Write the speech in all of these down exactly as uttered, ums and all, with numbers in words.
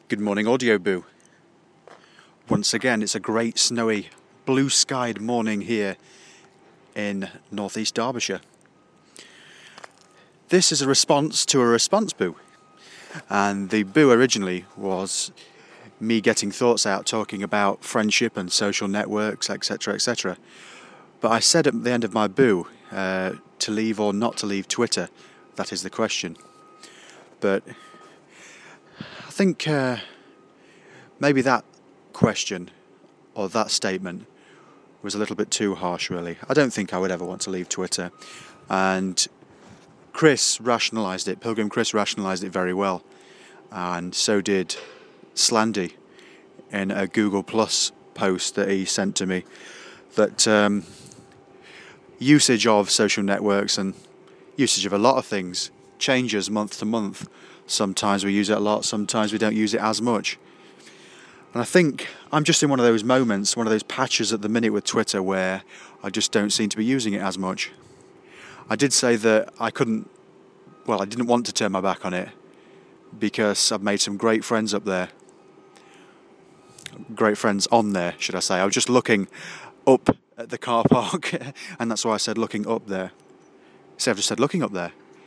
Good morning, Audio Boo. Once again, it's a great snowy, blue-skied morning here in northeast Derbyshire. This is a response to a response boo, and the boo originally was me getting thoughts out talking about friendship and social networks, etc, et cetera. But I said at the end of my boo uh, to leave or not to leave Twitter. That is the question. But I think uh, maybe that question or that statement was a little bit too harsh, really. I don't think I would ever want to leave Twitter. And Chris rationalised it, Pilgrim Chris rationalised it very well. And so did Slandy in a Google Plus post that he sent to me, that um, usage of social networks and usage of a lot of things changes month to month. Sometimes we use it a lot, sometimes we don't use it as much. And I think I'm just in one of those moments, one of those patches at the minute with Twitter where I just don't seem to be using it as much. I did say that I couldn't, well, I didn't want to turn my back on it because I've made some great friends up there. Great friends on there, should I say. I was just looking up at the car park and that's why I said looking up there. See, I've just said looking up there.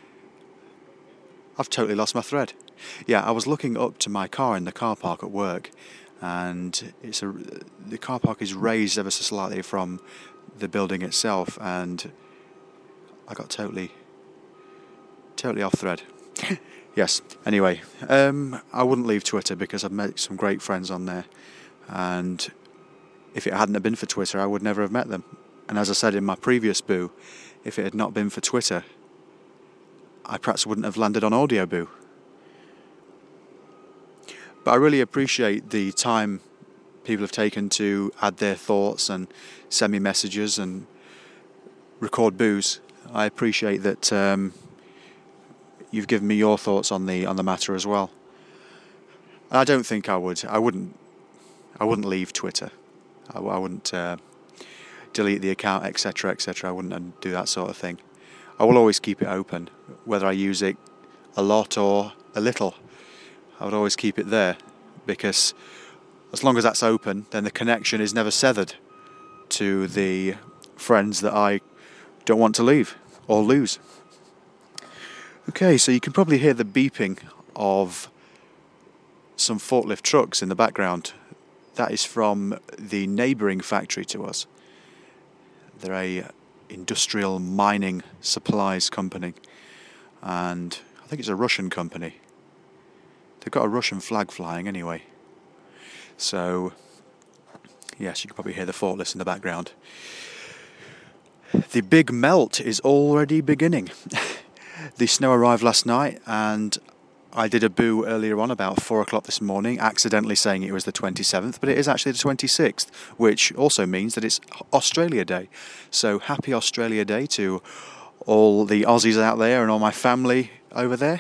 I've totally lost my thread. Yeah, I was looking up to my car in the car park at work, and it's a the car park is raised ever so slightly from the building itself, and I got totally, totally off thread. Yes. Anyway, um, I wouldn't leave Twitter because I've met some great friends on there, and if it hadn't have been for Twitter, I would never have met them. And as I said in my previous boo, if it had not been for Twitter, I perhaps wouldn't have landed on Audio Boo. But I really appreciate the time people have taken to add their thoughts and send me messages and record boos. I appreciate that um, you've given me your thoughts on the on the matter as well. And I don't think I would. I wouldn't. I wouldn't leave Twitter. I, I wouldn't uh, delete the account, et cetera, et cetera. I wouldn't do that sort of thing. I will always keep it open, whether I use it a lot or a little. I would always keep it there, because as long as that's open, then the connection is never severed to the friends that I don't want to leave or lose. Okay, so you can probably hear the beeping of some forklift trucks in the background. That is from the neighbouring factory to us. They're a industrial mining supplies company, and I think it's a Russian company. They've got a Russian flag flying anyway. So yes, you can probably hear the forklifts in the background. The big melt is already beginning. The snow arrived last night, and I did a boo earlier on about four o'clock this morning, accidentally saying it was the twenty-seventh, but it is actually the twenty-sixth, which also means that it's Australia Day. So happy Australia Day to all the Aussies out there and all my family over there.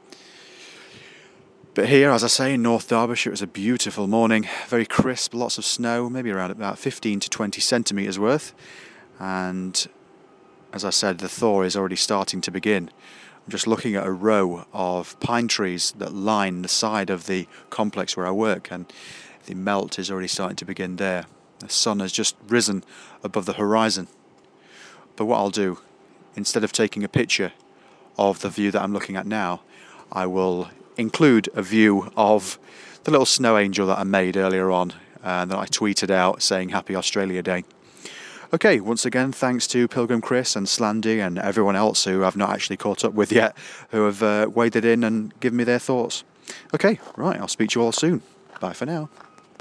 But here, as I say, in North Derbyshire, it was a beautiful morning, very crisp, lots of snow, maybe around about fifteen to twenty centimetres worth. And as I said, the thaw is already starting to begin. I'm just looking at a row of pine trees that line the side of the complex where I work, and the melt is already starting to begin there. The sun has just risen above the horizon. But what I'll do, instead of taking a picture of the view that I'm looking at now, I will include a view of the little snow angel that I made earlier on and that I tweeted out saying Happy Australia Day. Okay, once again, thanks to Pilgrim Chris and Slandy and everyone else who I've not actually caught up with yet, who have uh, waded in and given me their thoughts. Okay, right, I'll speak to you all soon. Bye for now.